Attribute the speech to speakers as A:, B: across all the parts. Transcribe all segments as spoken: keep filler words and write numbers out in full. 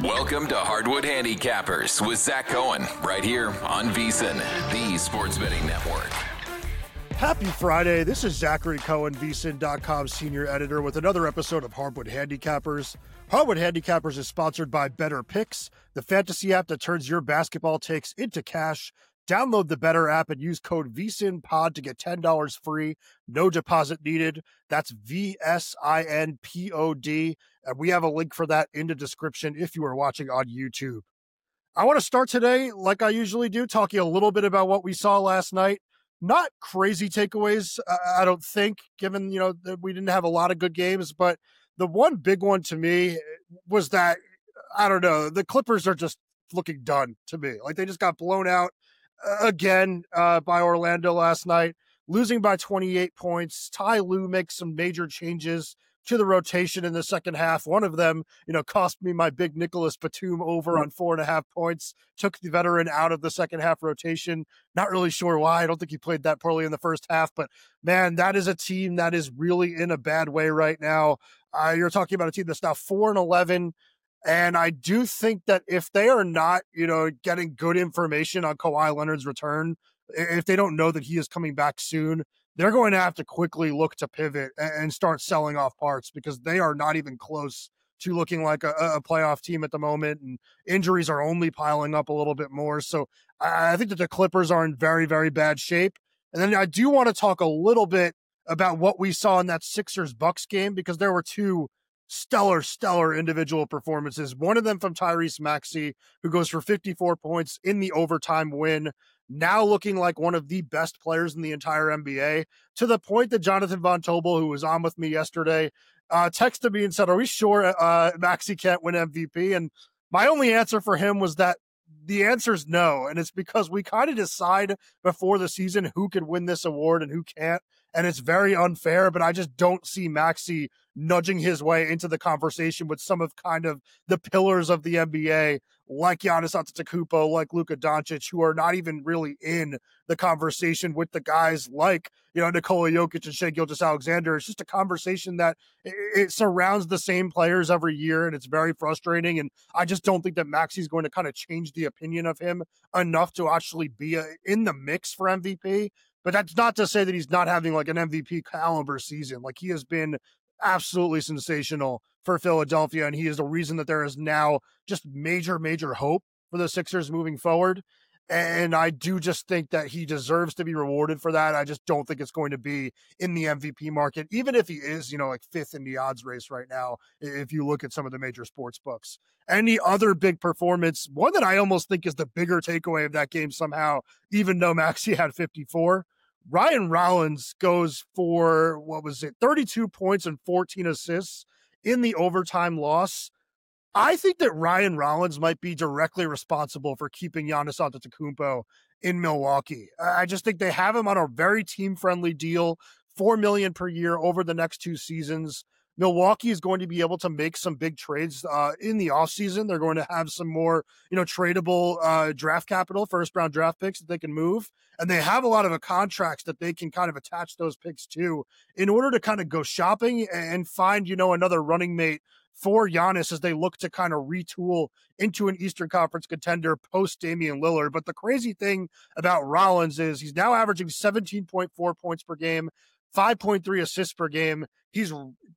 A: Welcome to Hardwood Handicappers with Zach Cohen, right here on VSiN, the Sports Betting Network.
B: Happy Friday. This is Zachary Cohen, V S I N dot com senior editor, with another episode of Hardwood Handicappers. Hardwood Handicappers is sponsored by Better Picks, the fantasy app that turns your basketball takes into cash. Download the Better app and use code VSINPOD to get ten dollars free. No deposit needed. That's V S I N P O D. And we have a link for that in the description if you are watching on YouTube. I want to start today, like I usually do, talking a little bit about what we saw last night. Not crazy takeaways, I don't think, given, you know, that we didn't have a lot of good games. But the one big one to me was that, I don't know, the Clippers are just looking done to me. Like, they just got blown out again uh, by Orlando last night, losing by twenty-eight points. Ty Lue makes some major changes to the rotation in the second half. One of them, you know, cost me my big Nicholas Batum over on four and a half points, took the veteran out of the second half rotation. Not really sure why. I don't think he played that poorly in the first half, but man, that is a team that is really in a bad way right now. Uh, you're talking about a team that's now four and eleven. And I do think that if they are not, you know, getting good information on Kawhi Leonard's return, if they don't know that he is coming back soon, they're going to have to quickly look to pivot and start selling off parts, because they are not even close to looking like a, a playoff team at the moment. And injuries are only piling up a little bit more. So I think that the Clippers are in very, very bad shape. And then I do want to talk a little bit about what we saw in that Sixers-Bucks game, because there were two stellar, stellar individual performances. One of them from Tyrese Maxey, who goes for fifty-four points in the overtime win, now looking like one of the best players in the entire N B A, to the point that Jonathan Von Tobel, who was on with me yesterday, uh, texted me and said, are we sure uh, Maxey can't win M V P? And my only answer for him was that the answer is no. And it's because we kind of decide before the season who could win this award and who can't. And it's very unfair, but I just don't see Maxey nudging his way into the conversation with some of kind of the pillars of the N B A, like Giannis Antetokounmpo, like Luka Doncic, who are not even really in the conversation with the guys like, you know, Nikola Jokic and Shai Gilgeous-Alexander. It's just a conversation that it, it surrounds the same players every year, and it's very frustrating. And I just don't think that Maxey's going to kind of change the opinion of him enough to actually be a, in the mix for M V P. But that's not to say that he's not having like an M V P caliber season. Like, he has been absolutely sensational for Philadelphia, and he is the reason that there is now just major, major hope for the Sixers moving forward. And I do just think that he deserves to be rewarded for that. I just don't think it's going to be in the M V P market, even if he is, you know, like fifth in the odds race right now, if you look at some of the major sports books. Any other big performance, one that I almost think is the bigger takeaway of that game somehow, even though Maxey had fifty-four, Ryan Rollins goes for, what was it, thirty-two points and fourteen assists in the overtime loss. I think that Ryan Rollins might be directly responsible for keeping Giannis Antetokounmpo in Milwaukee. I just think they have him on a very team-friendly deal, four million dollars per year over the next two seasons. Milwaukee is going to be able to make some big trades uh, in the offseason. They're going to have some more, you know, tradable uh, draft capital, first round draft picks that they can move. And they have a lot of uh, contracts that they can kind of attach those picks to in order to kind of go shopping and find, you know, another running mate for Giannis as they look to kind of retool into an Eastern Conference contender post Damian Lillard. But the crazy thing about Rollins is he's now averaging seventeen point four points per game, five point three assists per game. He's,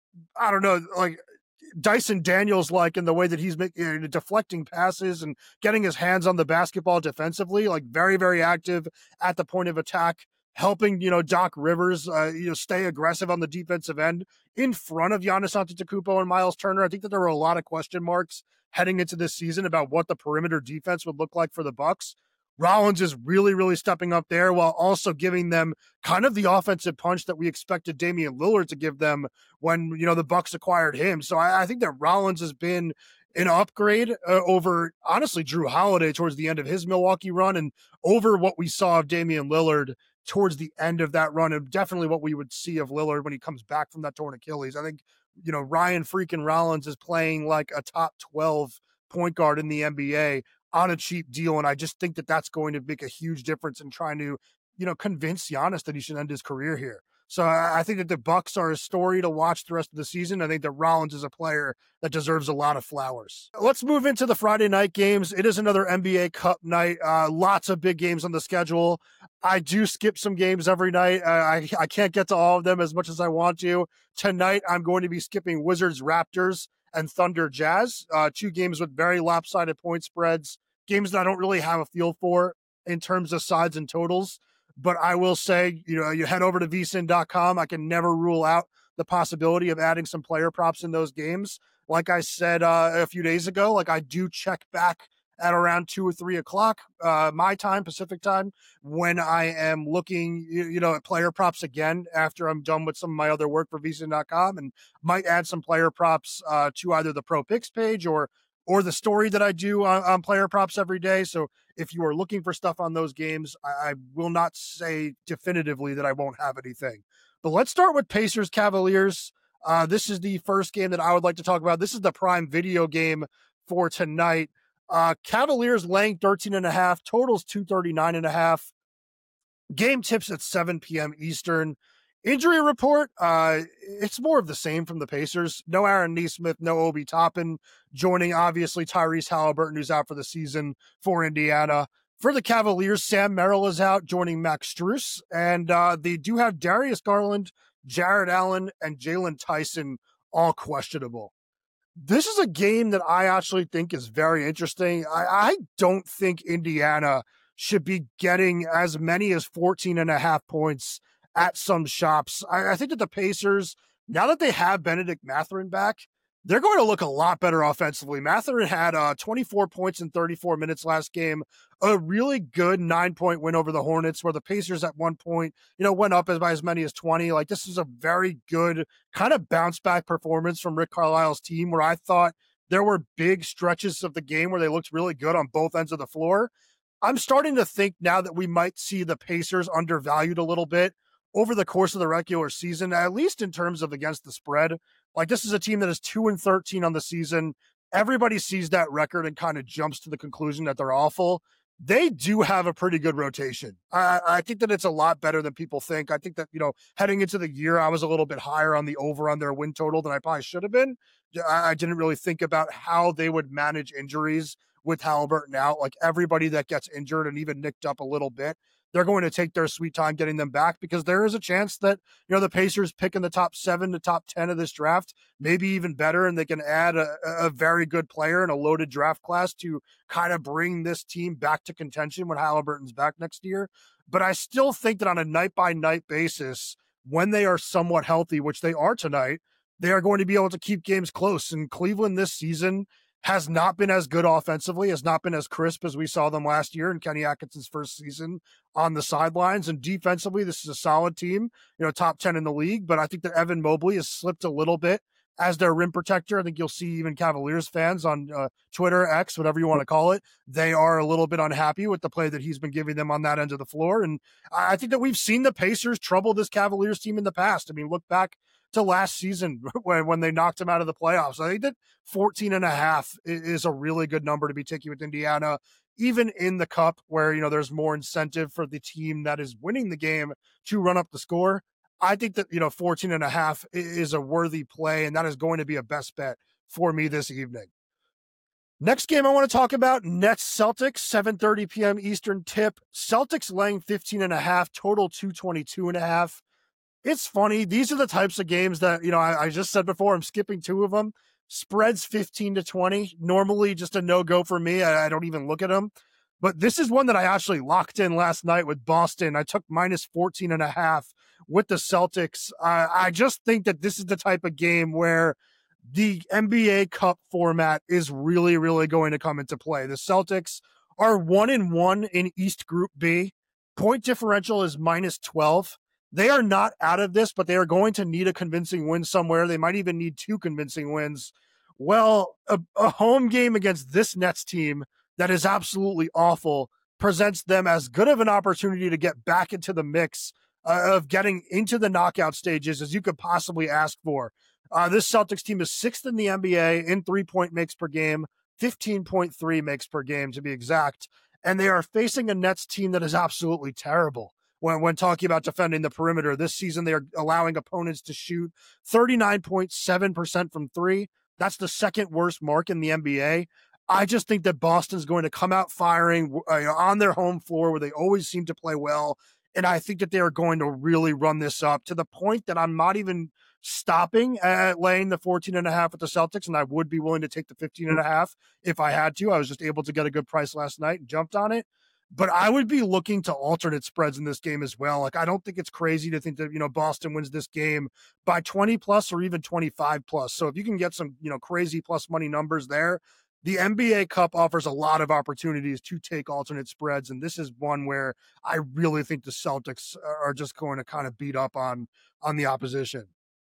B: I don't know, like Dyson Daniels, like in the way that he's making, you know, deflecting passes and getting his hands on the basketball defensively, like very, very active at the point of attack, helping, you know, Doc Rivers, uh, you know, stay aggressive on the defensive end in front of Giannis Antetokounmpo and Miles Turner. I think that there were a lot of question marks heading into this season about what the perimeter defense would look like for the Bucks. Rollins is really, really stepping up there while also giving them kind of the offensive punch that we expected Damian Lillard to give them when, you know, the Bucks acquired him. So I, I think that Rollins has been an upgrade uh, over, honestly, Drew Holiday towards the end of his Milwaukee run, and over what we saw of Damian Lillard towards the end of that run, and definitely what we would see of Lillard when he comes back from that torn Achilles. I think, you know, Ryan freaking Rollins is playing like a top twelve point guard in the N B A on a cheap deal. And I just think that that's going to make a huge difference in trying to, you know, convince Giannis that he should end his career here. So I think that the Bucks are a story to watch the rest of the season. I think that Rollins is a player that deserves a lot of flowers. Let's move into the Friday night games. It is another N B A Cup night. Uh, lots of big games on the schedule. I do skip some games every night. Uh, I, I can't get to all of them as much as I want to. Tonight, I'm going to be skipping Wizards, Raptors, and Thunder, Jazz. Uh, two games with very lopsided point spreads. Games that I don't really have a feel for in terms of sides and totals. But I will say, you know, you head over to V S I N dot com. I can never rule out the possibility of adding some player props in those games. Like I said uh, a few days ago, like I do check back at around two or three o'clock, uh, my time, Pacific time, when I am looking, you, you know, at player props again after I'm done with some of my other work for V S I N dot com, and might add some player props uh, to either the Pro Picks page or or the story that I do on, on player props every day. So if you are looking for stuff on those games, I, I will not say definitively that I won't have anything. But let's start with Pacers Cavaliers. Uh, this is the first game that I would like to talk about. This is the prime video game for tonight. Uh, Cavaliers laying thirteen and a half, totals two thirty-nine and a half. Game tips at seven p.m. Eastern. Injury report, uh, it's more of the same from the Pacers. No Aaron Nesmith, no Obi Toppin. Joining, obviously, Tyrese Halliburton, who's out for the season for Indiana. For the Cavaliers, Sam Merrill is out, joining Max Strus. And uh, they do have Darius Garland, Jared Allen, and Jalen Tyson all questionable. This is a game that I actually think is very interesting. I, I don't think Indiana should be getting as many as fourteen and a half points at some shops. I, I think that the Pacers, now that they have Benedict Mathurin back, they're going to look a lot better offensively. Mathurin had uh, twenty-four points in thirty-four minutes last game, a really good nine-point win over the Hornets, where the Pacers at one point, you know, went up as by as many as twenty. Like, this is a very good kind of bounce-back performance from Rick Carlisle's team, where I thought there were big stretches of the game where they looked really good on both ends of the floor. I'm starting to think now that we might see the Pacers undervalued a little bit over the course of the regular season, at least in terms of against the spread. Like, this is a team that is two and thirteen on the season. Everybody sees that record and kind of jumps to the conclusion that they're awful. They do have a pretty good rotation. I, I think that it's a lot better than people think. I think that, you know, heading into the year, I was a little bit higher on the over on their win total than I probably should have been. I, I didn't really think about how they would manage injuries with Halliburton out. Like, everybody that gets injured and even nicked up a little bit, they're going to take their sweet time getting them back, because there is a chance that, you know, the Pacers pick in the top seven to top ten of this draft, maybe even better, and they can add a, a very good player in a loaded draft class to kind of bring this team back to contention when Halliburton's back next year. But I still think that on a night-by-night basis, when they are somewhat healthy, which they are tonight, they are going to be able to keep games close. And Cleveland this season has not been as good offensively, has not been as crisp as we saw them last year in Kenny Atkinson's first season on the sidelines. And defensively, this is a solid team, you know, top ten in the league. But I think that Evan Mobley has slipped a little bit as their rim protector. I think you'll see even Cavaliers fans on uh, Twitter, X, whatever you want to call it, they are a little bit unhappy with the play that he's been giving them on that end of the floor. And I think that we've seen the Pacers trouble this Cavaliers team in the past. I mean, look back to last season when, when they knocked him out of the playoffs. I think that fourteen and a half is a really good number to be taking with Indiana, even in the cup where, you know, there's more incentive for the team that is winning the game to run up the score. I think that, you know, fourteen and a half is a worthy play, and that is going to be a best bet for me this evening. Next game I want to talk about, Nets Celtics, seven thirty p.m. Eastern tip. Celtics laying fifteen and a half, total two twenty-two and a half. It's funny. These are the types of games that, you know, I, I just said before, I'm skipping two of them. Spreads fifteen to twenty, normally just a no-go for me. I, I don't even look at them. But this is one that I actually locked in last night with Boston. I took minus fourteen and a half with the Celtics. Uh, I just think that this is the type of game where the N B A Cup format is really, really going to come into play. The Celtics are one and one in East Group B. Point differential is minus twelve. They are not out of this, but they are going to need a convincing win somewhere. They might even need two convincing wins. Well, a, a home game against this Nets team that is absolutely awful presents them as good of an opportunity to get back into the mix uh, of getting into the knockout stages as you could possibly ask for. Uh, this Celtics team is sixth in the N B A in three-point makes per game, fifteen point three makes per game to be exact, and they are facing a Nets team that is absolutely terrible. when, when talking about defending the perimeter. This season, they are allowing opponents to shoot thirty-nine point seven percent from three. That's the second worst mark in the N B A. I just think that Boston's going to come out firing uh, on their home floor where they always seem to play well. And I think that they are going to really run this up to the point that I'm not even stopping at laying the fourteen and a half with the Celtics. And I would be willing to take the fifteen and a half if I had to. I was just able to get a good price last night and jumped on it. But I would be looking to alternate spreads in this game as well. Like, I don't think it's crazy to think that, you know, Boston wins this game by twenty plus or even twenty-five plus. So if you can get some, you know, crazy plus money numbers there, the N B A Cup offers a lot of opportunities to take alternate spreads. And this is one where I really think the Celtics are just going to kind of beat up on, on the opposition.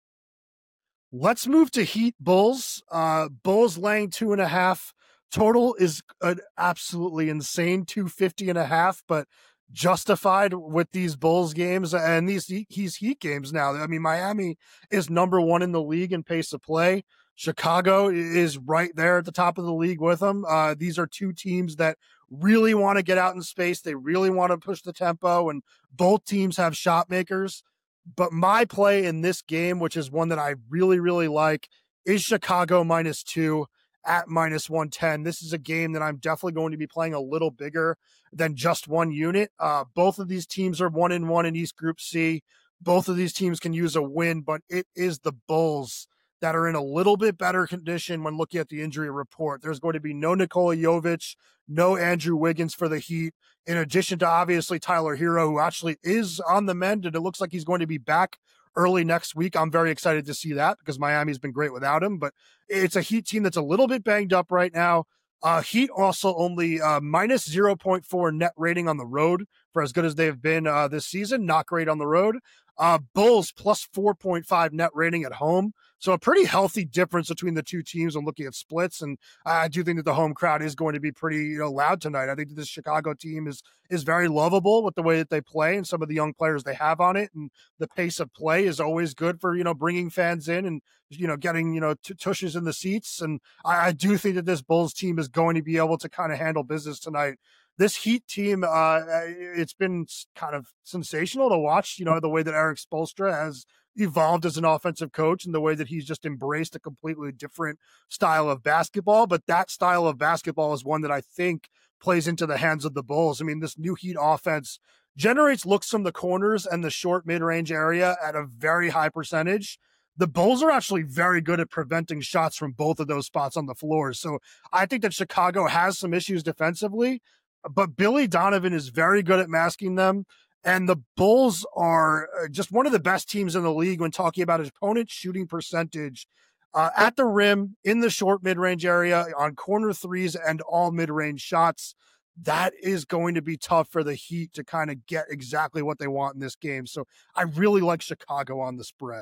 B: Let's move to Heat Bulls. Uh, Bulls laying two and a half. Total is an absolutely insane two fifty and a half, but justified with these Bulls games and these these Heat games now. I mean, Miami is number one in the league in pace of play. Chicago is right there at the top of the league with them. Uh, these are two teams that really want to get out in space. They really want to push the tempo, and both teams have shot makers. But my play in this game, which is one that I really, really like, is Chicago minus two at minus one ten. This is a game that I'm definitely going to be playing a little bigger than just one unit. Uh, both of these teams are one and one in East Group C. Both of these teams can use a win, but it is the Bulls that are in a little bit better condition when looking at the injury report. There's going to be no Nikola Jovic, no Andrew Wiggins for the Heat, in addition to obviously Tyler Hero, who actually is on the mend, and it looks like he's going to be back early next week. I'm very excited to see that because Miami's been great without him, but it's a Heat team that's a little bit banged up right now. Uh, Heat also only uh, minus zero point four net rating on the road for as good as they have been uh, this season. Not great on the road. Uh, Bulls plus four point five net rating at home. So a pretty healthy difference between the two teams when looking at splits. And I do think that the home crowd is going to be pretty, you know, loud tonight. I think that this Chicago team is, is very lovable with the way that they play and some of the young players they have on it. And the pace of play is always good for, you know, bringing fans in and, you know, getting, you know, t- tushes in the seats. And I, I do think that this Bulls team is going to be able to kind of handle business tonight. This Heat team, uh, it's been kind of sensational to watch, you know, the way that Eric Spoelstra has evolved as an offensive coach and the way that he's just embraced a completely different style of basketball. But that style of basketball is one that I think plays into the hands of the Bulls. I mean, this new Heat offense generates looks from the corners and the short mid-range area at a very high percentage. The Bulls are actually very good at preventing shots from both of those spots on the floor. So I think that Chicago has some issues defensively, but Billy Donovan is very good at masking them. And the Bulls are just one of the best teams in the league when talking about his opponent shooting percentage uh, at the rim, in the short mid-range area, on corner threes, and all mid-range shots. That is going to be tough for the Heat to kind of get exactly what they want in this game. So I really like Chicago on the spread.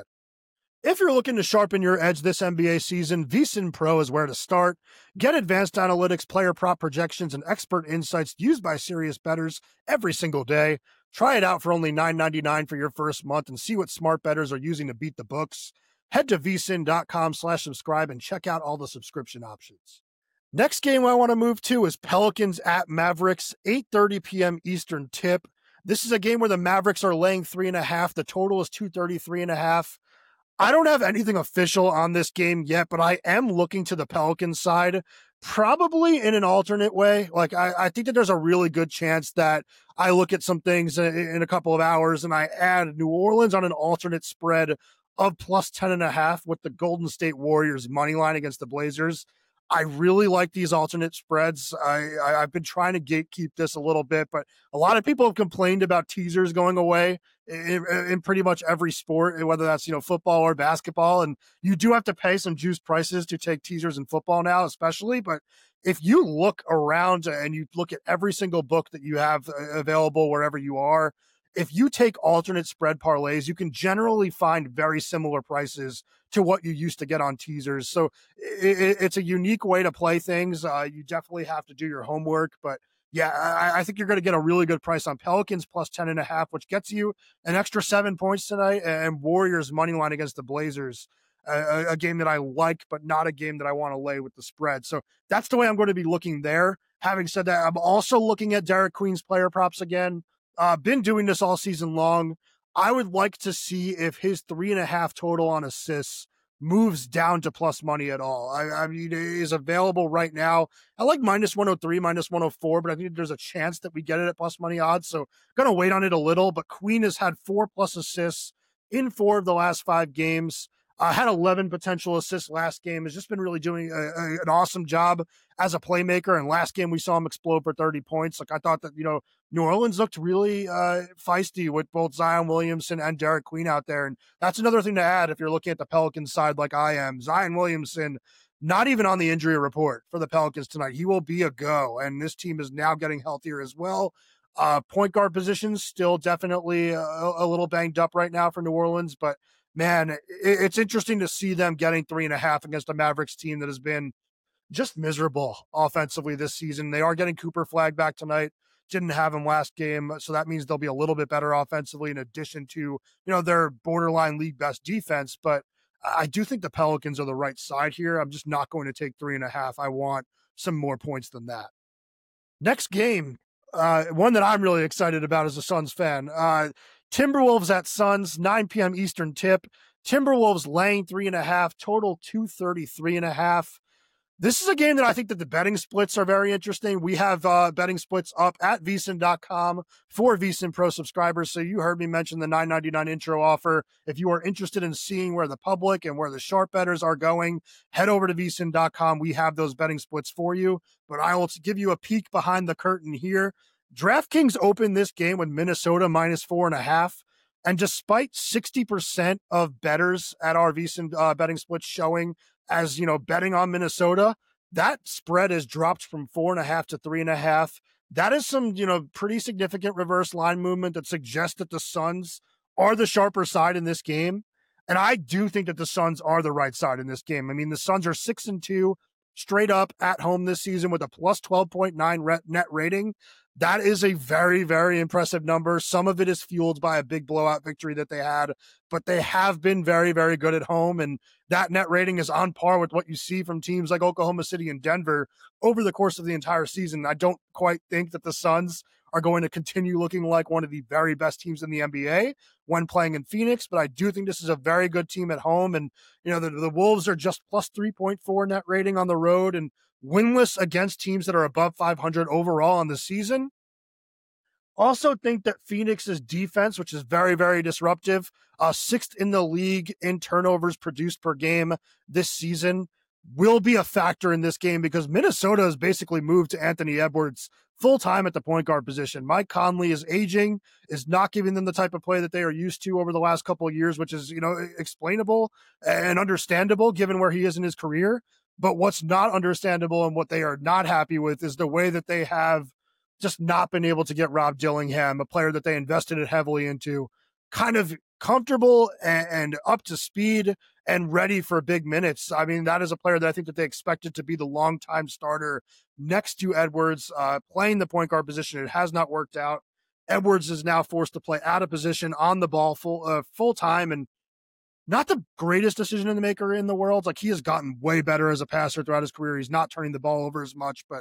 B: If you're looking to sharpen your edge this N B A season, VSiN Pro is where to start. Get advanced analytics, player prop projections, and expert insights used by serious bettors every single day. Try it out for only nine ninety-nine for your first month and see what smart bettors are using to beat the books. Head to vsin.com slash subscribe and check out all the subscription options. Next game I want to move to is Pelicans at Mavericks, eight thirty p.m. Eastern tip. This is a game where the Mavericks are laying three and a half. The total is two thirty-three and a half. I don't have anything official on this game yet, but I am looking to the Pelicans side, probably in an alternate way. Like, I, I think that there's a really good chance that I look at some things in, in a couple of hours and I add New Orleans on an alternate spread of plus ten and a half with the Golden State Warriors money line against the Blazers. I really like these alternate spreads. I, I, I've been trying to gatekeep this a little bit, but a lot of people have complained about teasers going away in, in pretty much every sport, whether that's, you know, football or basketball. And you do have to pay some juiced prices to take teasers in football now, especially. But if you look around and you look at every single book that you have available wherever you are, if you take alternate spread parlays, you can generally find very similar prices to what you used to get on teasers. So it, it's a unique way to play things. Uh, you definitely have to do your homework, but yeah, I, I think you're going to get a really good price on Pelicans plus ten and a half, which gets you an extra seven points tonight, and Warriors money line against the Blazers, a, a game that I like, but not a game that I want to lay with the spread. So that's the way I'm going to be looking there. Having said that, I'm also looking at Derek Queen's player props again. Uh, been doing this all season long. I would like to see if his three and a half total on assists moves down to plus money at all. I, I mean, it is available right now. I like minus one oh three, minus one oh four, but I think there's a chance that we get it at plus money odds. So going to wait on it a little, but Queen has had four plus assists in four of the last five games. Uh, had eleven potential assists last game. Has just been really doing a, a, an awesome job as a playmaker. And last game we saw him explode for thirty points. Like I thought that, you know, New Orleans looked really uh, feisty with both Zion Williamson and Derek Queen out there. And that's another thing to add if you're looking at the Pelicans side like I am. Zion Williamson, not even on the injury report for the Pelicans tonight. He will be a go. And this team is now getting healthier as well. Uh, point guard positions still definitely a, a little banged up right now for New Orleans, but man, it, it's interesting to see them getting three and a half against a Mavericks team that has been just miserable offensively this season. They are getting Cooper Flag back tonight. Didn't have him last game, so that means they'll be a little bit better offensively in addition to, you know, their borderline league best defense. But I do think the Pelicans are the right side here. I'm just not going to take three and a half. I want some more points than that. Next game, uh, one that I'm really excited about as a Suns fan. Uh, Timberwolves at Suns, nine p.m. Eastern tip. Timberwolves laying three and a half, total two thirty-three and a half. This is a game that I think that the betting splits are very interesting. We have uh, betting splits up at V S I N dot com for V S I N Pro subscribers. So you heard me mention the nine ninety-nine intro offer. If you are interested in seeing where the public and where the sharp bettors are going, head over to V S I N dot com. We have those betting splits for you. But I will give you a peek behind the curtain here. DraftKings opened this game with Minnesota minus four and a half. And despite sixty percent of bettors at our V S I N uh, betting splits showing as, you know, betting on Minnesota, that spread has dropped from four and a half to three and a half. That is some, you know, pretty significant reverse line movement that suggests that the Suns are the sharper side in this game. And I do think that the Suns are the right side in this game. I mean, the Suns are six and two straight up at home this season with a plus twelve point nine net rating. That is a very, very impressive number. Some of it is fueled by a big blowout victory that they had, but they have been very, very good at home. And that net rating is on par with what you see from teams like Oklahoma City and Denver over the course of the entire season. I don't quite think that the Suns are going to continue looking like one of the very best teams in the N B A when playing in Phoenix, but I do think this is a very good team at home. And, you know, the, the Wolves are just plus three point four net rating on the road and winless against teams that are above five hundred overall on the season. Also think that Phoenix's defense, which is very, very disruptive, uh, sixth in the league in turnovers produced per game this season, will be a factor in this game because Minnesota has basically moved to Anthony Edwards full-time at the point guard position. Mike Conley is aging, is not giving them the type of play that they are used to over the last couple of years, which is, you know, explainable and understandable given where he is in his career. But what's not understandable and what they are not happy with is the way that they have just not been able to get Rob Dillingham, a player that they invested it heavily into, kind of comfortable and, and up to speed and ready for big minutes. I mean, that is a player that I think that they expected to be the longtime starter next to Edwards, uh, playing the point guard position. It has not worked out. Edwards is now forced to play out of position on the ball full uh, full time, and not the greatest decision maker in the world. Like, he has gotten way better as a passer throughout his career. He's not turning the ball over as much, but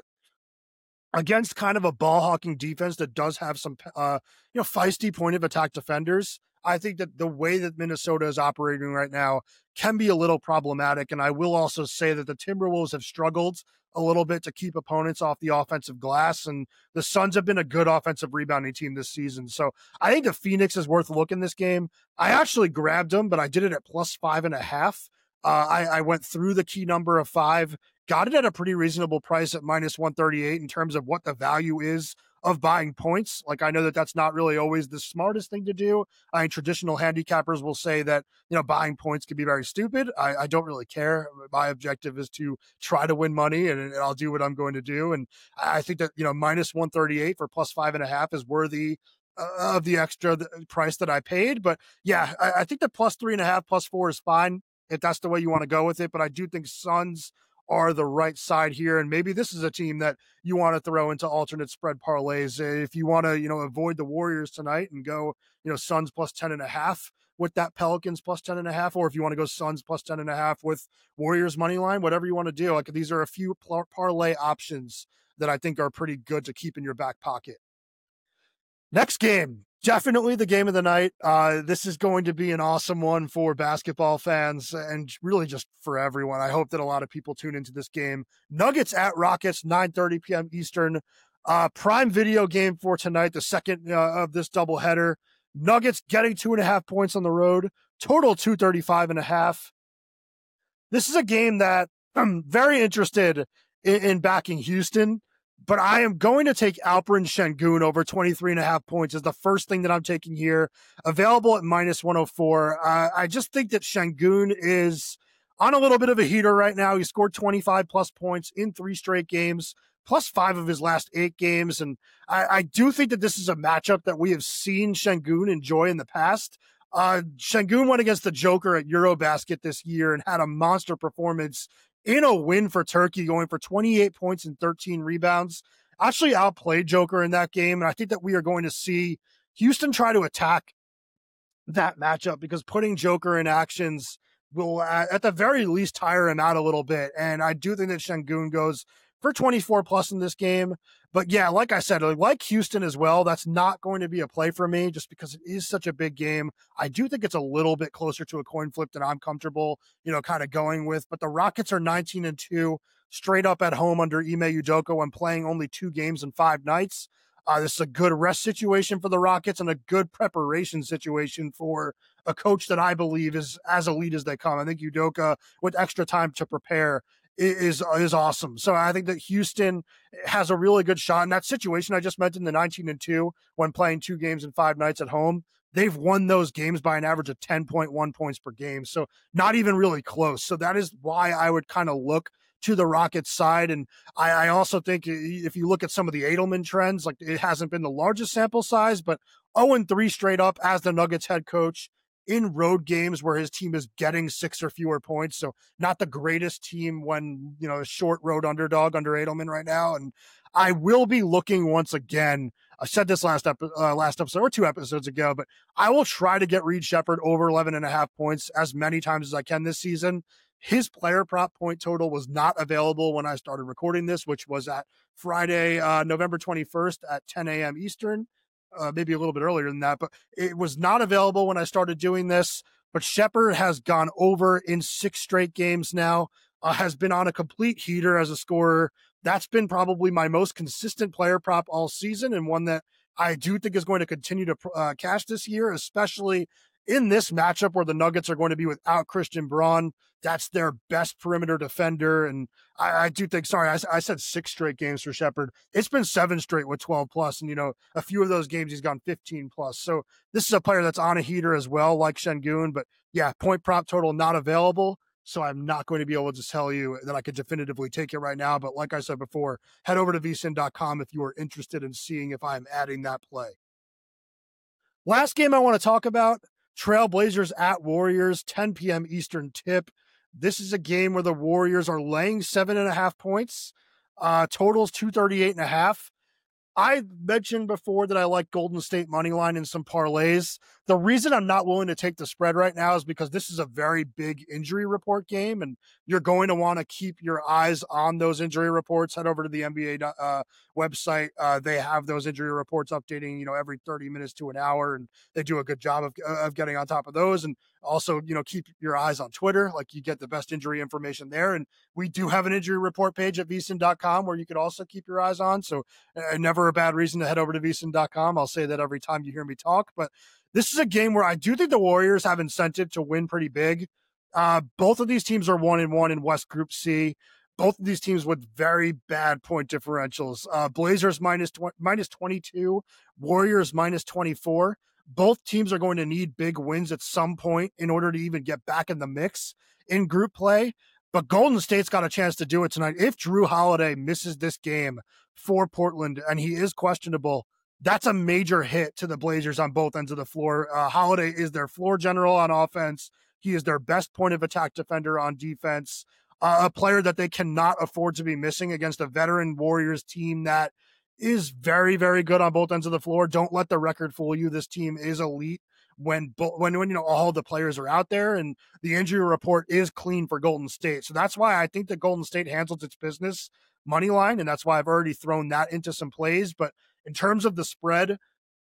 B: against kind of a ball hawking defense that does have some, uh, you know, feisty point of attack defenders, I think that the way that Minnesota is operating right now can be a little problematic. And I will also say that the Timberwolves have struggled a little bit to keep opponents off the offensive glass, and the Suns have been a good offensive rebounding team this season. So I think the Phoenix is worth looking this game. I actually grabbed them, but I did it at plus five and a half. Uh, I, I went through the key number of five, got it at a pretty reasonable price at minus one thirty-eight in terms of what the value is of buying points. Like, I know that that's not really always the smartest thing to do. I mean, traditional handicappers will say that, you know, buying points can be very stupid. I, I don't really care. My objective is to try to win money, and, and I'll do what I'm going to do. And I think that, you know, minus one thirty-eight for plus five and a half is worthy of the extra price that I paid. But yeah, I, I think the plus three and a half, plus four is fine if that's the way you want to go with it. But I do think Suns are the right side here. And maybe this is a team that you want to throw into alternate spread parlays. If you want to, you know, avoid the Warriors tonight and go, you know, Suns plus ten and a half with that Pelicans plus ten and a half, or if you want to go Suns plus ten and a half with Warriors money line, whatever you want to do. Like, these are a few parlay options that I think are pretty good to keep in your back pocket. Next game, definitely the game of the night. Uh, this is going to be an awesome one for basketball fans and really just for everyone. I hope that a lot of people tune into this game. Nuggets at Rockets, nine thirty p.m. Eastern. Uh, prime video game for tonight, the second uh, of this doubleheader. Nuggets getting two and a half points on the road, total two thirty-five and a half. This is a game that I'm very interested in, in backing Houston, but I am going to take Alperen Sengun over twenty-three and a half points as the first thing that I'm taking here. Available at minus one oh four. Uh, I just think that Sengun is on a little bit of a heater right now. He scored twenty-five plus points in three straight games, plus five of his last eight games. And I, I do think that this is a matchup that we have seen Sengun enjoy in the past. Uh, Sengun went against the Joker at Eurobasket this year and had a monster performance in a win for Turkey, going for twenty-eight points and thirteen rebounds. Actually outplayed Joker in that game, and I think that we are going to see Houston try to attack that matchup because putting Joker in actions will, uh, at the very least, tire him out a little bit. And I do think that Sengun goes for twenty-four plus in this game. But yeah, like I said, like Houston as well, that's not going to be a play for me just because it is such a big game. I do think it's a little bit closer to a coin flip than I'm comfortable, you know, kind of going with. But the Rockets are nineteen and two straight up at home under Ime Udoka when playing only two games in five nights. Uh, this is a good rest situation for the Rockets and a good preparation situation for a coach that I believe is as elite as they come. I think Udoka, with extra time to prepare, is is awesome. So I think that Houston has a really good shot in that situation. I just mentioned the nineteen and two when playing two games in five nights at home. They've won those games by an average of ten point one points per game. So not even really close. So that is why I would kind of look to the Rockets side. And I, I also think if you look at some of the Edelman trends, like it hasn't been the largest sample size, but oh and three straight up as the Nuggets head coach in road games where his team is getting six or fewer points. So not the greatest team when, you know, a short road underdog under Edelman right now. And I will be looking once again. I said this last ep- uh, last episode or two episodes ago, but I will try to get Reed Sheppard over eleven and a half points as many times as I can this season. His player prop point total was not available when I started recording this, which was at Friday, uh, November twenty-first at ten a.m. Eastern. Uh, maybe a little bit earlier than that, but it was not available when I started doing this. But Sheppard has gone over in six straight games now, uh, has been on a complete heater as a scorer. That's been probably my most consistent player prop all season and one that I do think is going to continue to uh, cash this year, especially in this matchup where the Nuggets are going to be without Christian Braun. That's their best perimeter defender. And I, I do think, sorry, I, I said six straight games for Sheppard. It's been seven straight with twelve plus. And, you know, a few of those games he's gone fifteen plus. So this is a player that's on a heater as well, like Sengun. But yeah, point prop total not available. So I'm not going to be able to tell you that I could definitively take it right now. But like I said before, head over to V S I N dot com if you are interested in seeing if I'm adding that play. Last game I want to talk about, Trailblazers at Warriors, ten p.m. Eastern tip. This is a game where the Warriors are laying seven and a half points. Uh, totals two thirty-eight and a half. I mentioned before that I like Golden State money line in some parlays. The reason I'm not willing to take the spread right now is because this is a very big injury report game, and you're going to want to keep your eyes on those injury reports. Head over to the N B A uh, website. Uh, they have those injury reports updating, you know, every thirty minutes to an hour, and they do a good job of, of getting on top of those. And also, you know, keep your eyes on Twitter. Like, you get the best injury information there. And we do have an injury report page at V S I N dot com where you could also keep your eyes on. So uh, never a bad reason to head over to V S I N dot com. I'll say that every time you hear me talk, but this is a game where I do think the Warriors have incentive to win pretty big. Uh, both of these teams are one and one in West Group C. Both of these teams with very bad point differentials. Uh, Blazers minus, tw- minus twenty-two, Warriors minus twenty-four. Both teams are going to need big wins at some point in order to even get back in the mix in group play. But Golden State's got a chance to do it tonight. If Drew Holiday misses this game for Portland, and he is questionable, that's a major hit to the Blazers on both ends of the floor. Uh, Holiday is their floor general on offense. He is their best point of attack defender on defense. Uh, a player that they cannot afford to be missing against a veteran Warriors team that is very, very good on both ends of the floor. Don't let the record fool you. This team is elite when, when, when, you know, all the players are out there, and the injury report is clean for Golden State. So that's why I think that Golden State handles its business money line. And that's why I've already thrown that into some plays. But in terms of the spread,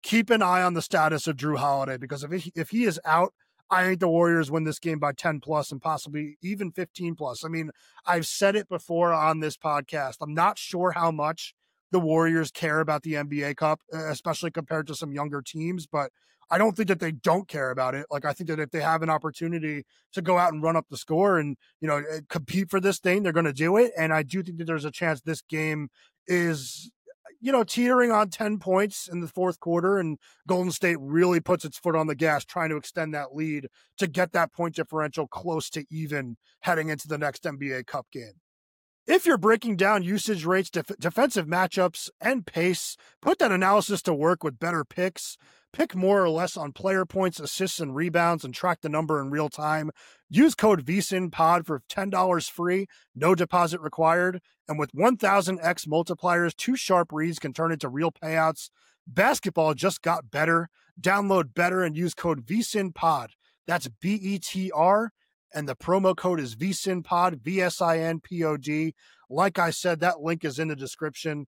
B: keep an eye on the status of Jrue Holiday, because if he, if he is out, I think the Warriors win this game by ten plus and possibly even fifteen plus. I mean, I've said it before on this podcast. I'm not sure how much the Warriors care about the N B A Cup, especially compared to some younger teams, but I don't think that they don't care about it. Like, I think that if they have an opportunity to go out and run up the score and, you know, compete for this thing, they're going to do it. And I do think that there's a chance this game is, you know, teetering on ten points in the fourth quarter, and Golden State really puts its foot on the gas trying to extend that lead to get that point differential close to even heading into the next N B A Cup game. If you're breaking down usage rates, def- defensive matchups, and pace, put that analysis to work with better picks. Pick more or less on player points, assists, and rebounds, and track the number in real time. Use code VSINPOD for ten dollars free, no deposit required. And with one thousand x multipliers, two sharp reads can turn into real payouts. Basketball just got better. Download Better and use code VSINPOD. That's B E T R, and the promo code is VSINPOD, V S I N P O D. Like I said, that link is in the description.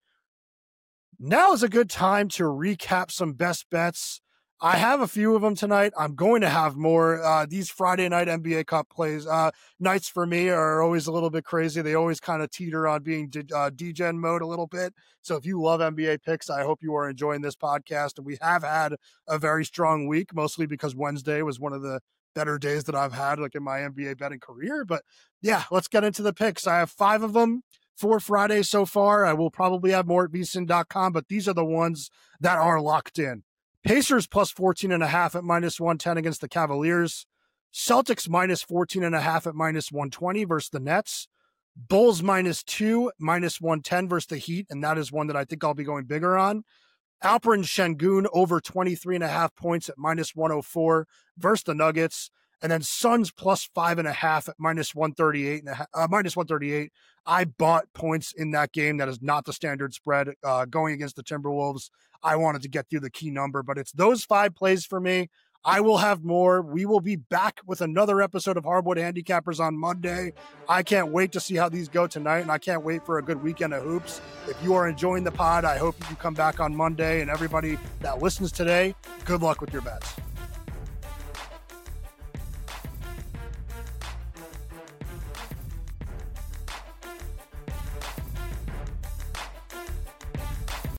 B: Now is a good time to recap some best bets. I have a few of them tonight. I'm going to have more. Uh, these Friday night N B A Cup plays uh, nights for me are always a little bit crazy. They always kind of teeter on being de- uh, degen mode a little bit. So if you love N B A picks, I hope you are enjoying this podcast. And we have had a very strong week, mostly because Wednesday was one of the better days that I've had, like in my N B A betting career. But yeah, let's get into the picks. I have five of them for Friday so far. I will probably have more at V S I N dot com, but these are the ones that are locked in. Pacers plus fourteen and a half at minus one ten against the Cavaliers. Celtics minus fourteen and a half at minus one twenty versus the Nets. Bulls minus two, minus one ten versus the Heat, and that is one that I think I'll be going bigger on. Alperen Şengün over twenty-three and a half points at minus one oh four versus the Nuggets. And then Suns plus five and a half at minus one thirty-eight and a half, uh, minus one thirty-eight. I bought points in that game. That is not the standard spread uh, going against the Timberwolves. I wanted to get through the key number, but it's those five plays for me. I will have more. We will be back with another episode of Hardwood Handicappers on Monday. I can't wait to see how these go tonight, and I can't wait for a good weekend of hoops. If you are enjoying the pod, I hope you can come back on Monday. And everybody that listens today, good luck with your bets.